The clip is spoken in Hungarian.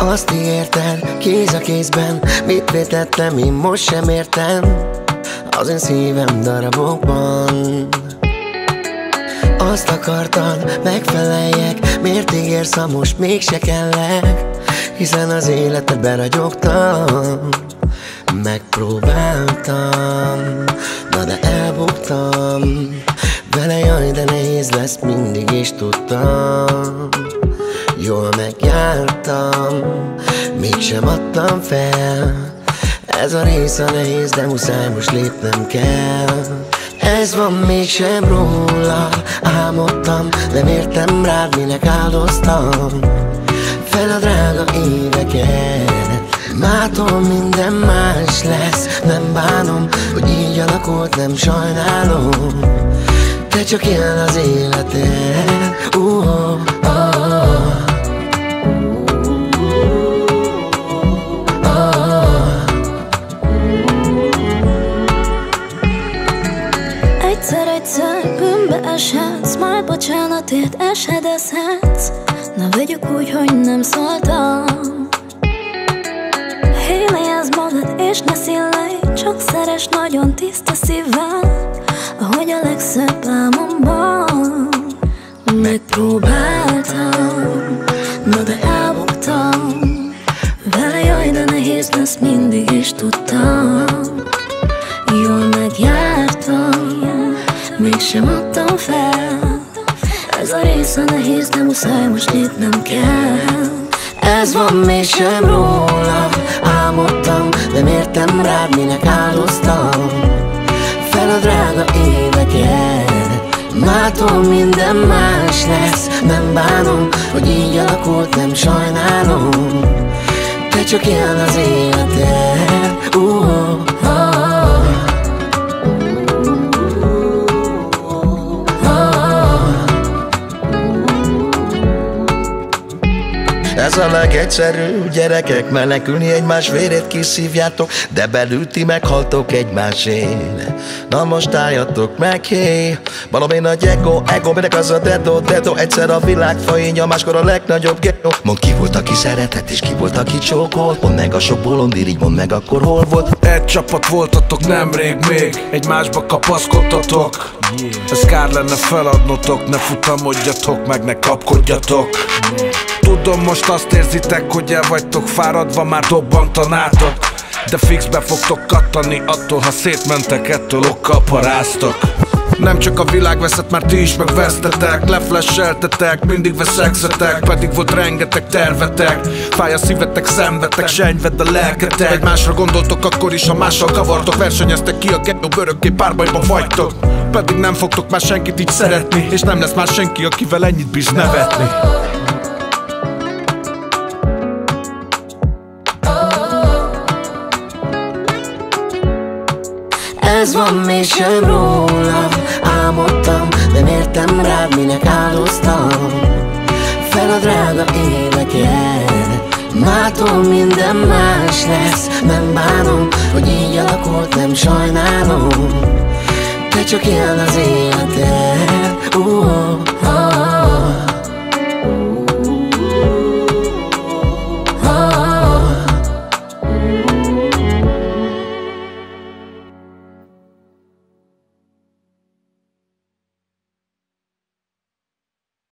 Azt ígérted, kéz a kézben, mit vétettem, én most sem értem az én szívem darabokban. Azt akartad, megfeleljek, miért ígérsz, ha most mégse kellek, hiszen az életedbe ragyogtam. Megpróbáltam, na de elbuktam vele, jaj, de nehéz lesz, mindig is tudtam. Jól megjártam, mégsem adtam fel. Ez a rész a nehéz, de muszáj most lépnem kell. Ez van, mégsem róla álmodtam, nem értem rád, minek áldoztam fel a drága éveket. Mától minden más lesz, nem bánom, hogy így alakult, nem sajnálom. Te csak él az életed, Egyszer bűnbe eshetsz, majd bocsánatért esedezhetsz. Ne vegyük úgy, hogy nem szóltam. Hélézz magad és ne szillej, csak szeress nagyon tiszta szívvel, ahogy a legszebb álmomban. Megpróbáltam, na de elbuktam vele, jaj, de nehéz lesz, mindig is tudtam. Jól megjártam, mégsem adtam fel. Ez a rész a nehéz, de muszáj most lépnem kell. Ez van, mégsem róla álmodtam, nem értem rád, minek áldoztam fel a drága éveket. Mától minden más lesz, nem bánom, hogy így alakult, nem sajnálom. Te csak él az életed, Ez a legegyszerűbb, gyerekek, menekülni egymás vérét kiszívjátok, de belül ti meghaltok egymásért. Na most álljatok meg, hé! Valami nagy ego, minek az a dedo, egyszer a világ fajínja, máskor a legnagyobb ghetto. Mondd, ki volt, aki szeretett, és ki volt, aki csókolt. Mondd meg a sok bolondir, így mondd meg, akkor hol volt. Egy csapat voltatok nemrég még, egymásba kapaszkodtatok. Ez kár lenne feladnotok, ne futamodjatok, meg ne kapkodjatok. Tudom, most azt érzitek, hogy el vagytok fáradva, már dobbantanátok, de fixbe fogtok kattani attól, ha szétmentek, ettől okkal paráztok. Nem csak a világ veszett, már ti is megvesztetek. Leflasheltetek, mindig veszekszetek, pedig volt rengeteg tervetek. Fáj a szívetek, szenvedtek, senyved a lelketek. Egymásra gondoltok akkor is, ha mással kavartok. Versenyeztek ki a ghetto, örökké párbajban vagytok, pedig nem fogtok már senkit így szeretni, és nem lesz már senki, akivel ennyit bíz nevetni. Ez van, mégsem róla álmodtam, nem értem rád, minek áldoztam fel a drága éveket. Mától minden más lesz, nem bánom, hogy így alakult, nem sajnálom. Te csak él az életed,